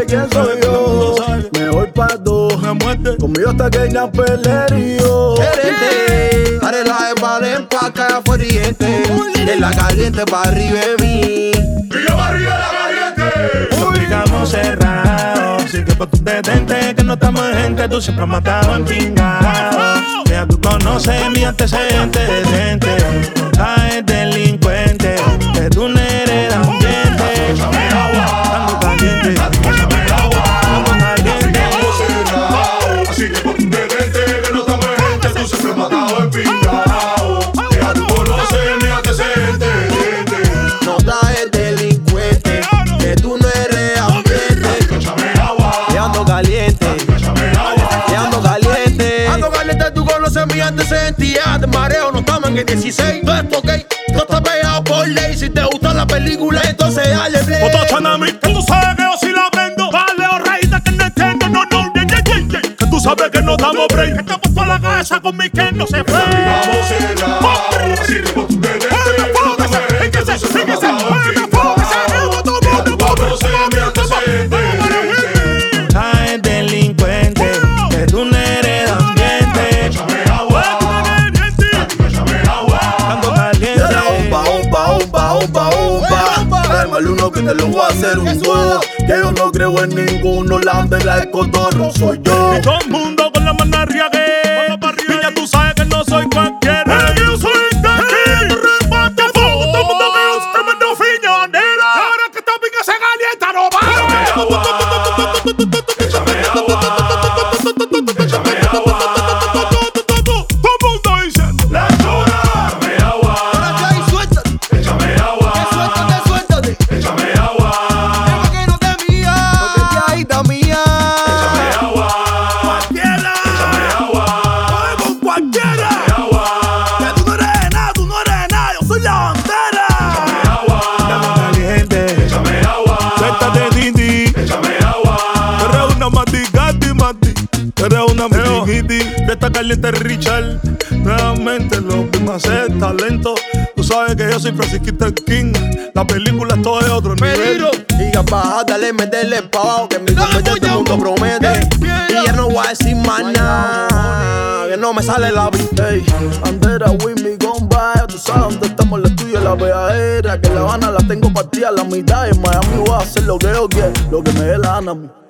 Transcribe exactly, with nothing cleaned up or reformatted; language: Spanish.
quién soy yo. Me voy pa' dos, conmigo hasta que ya pelerío. Gerente, haré la embalen pa' acá afuera en la caliente pa' arriba de mí. Y yo pa' arriba de la caliente. Complicamos cerrado, así que pa' tu detente que no estamos en gente, tú siempre has matado en pingado. Ya tú conoces mi antecedente, gente, no caes delincuente, que tú no eres ambiente. Échame agua, ando caliente, échame agua, ando caliente. complicamos cerrado, así que pa' tu detente que no estamos en gente, tú siempre has matado en pingao. Ya tú conoces mi antecedente, gente. No caes delincuente, que tú no eres ambiente. Échame agua, Y ando caliente, échame agua. y ando caliente. Ando caliente, tú conoces mi antecedente. Ya de mareo, no estamos en el dieciséis. Todo esto ok, no está pegado por ley. Si te gusta la película, entonces dale play. Otochanami, que tú sabes que yo sí la prendo. Vale, oh reina, que no entiendo, no, no, yeah, yeah, yeah, yeah. Que tú sabes que no damos break. Estamos por la cabeza con mi que no se fue. Complicamos cerrado, así que pa' tu detente que no estamos en gente, tú siempre has matado en pingao. Ya tú conoces mi antecedente, gente. Caes delincuente, que tú no eres ambiente. Échame agua, échame agua. Ando caliente. Era umpa, umpa, umpa, umpa, umpa. Tráeme el uno que te lo voy a hacer un dos. Que yo no creo en ninguno, la bandera del cotorro soy yo. Y todo el mundo con la mano arriba que niña, tú sabes que no soy cualquiera. Que yo soy de aquí, remate fuego. Todo el mundo que yo soy tremendo fiñonera. Ahora que esta pica se calienta, no va. Échame agua, échame agua, échame agua. Todo el mundo dice. La chora, échame agua, Ahora ya y suéltate, échame agua, suéltate, suéltate. échame agua, Es que no te mía, porque ya ahí está mía. échame agua, Cualquiera. échame agua, Voy con cualquiera. agua, Que tú no eres de nada, tú no eres de nada. Yo soy la bandera. agua, Estamos caliente. échame agua, Suéltate, Dindi. échame agua. Tú eres una matigati, mati. Tú eres una mijiti. De esta caliente Richard. Nuevamente lo vimos hacer talento. Tú sabes que yo soy Francisquita King. La película es todo de otro nivel. Peligro. Y capaz, dale, meterle pa' abajo, que mi competencia todo el mundo promete. Y ya no voy a decir más nada, que no me sale la vida. Ey, bandera, with me, gone by. Tú sabes dónde estamos, la tuya, la veadera. Que en La Habana la tengo partida a la mitad. En Miami voy a hacer lo que yo quiero, lo que me dé la gana a mí.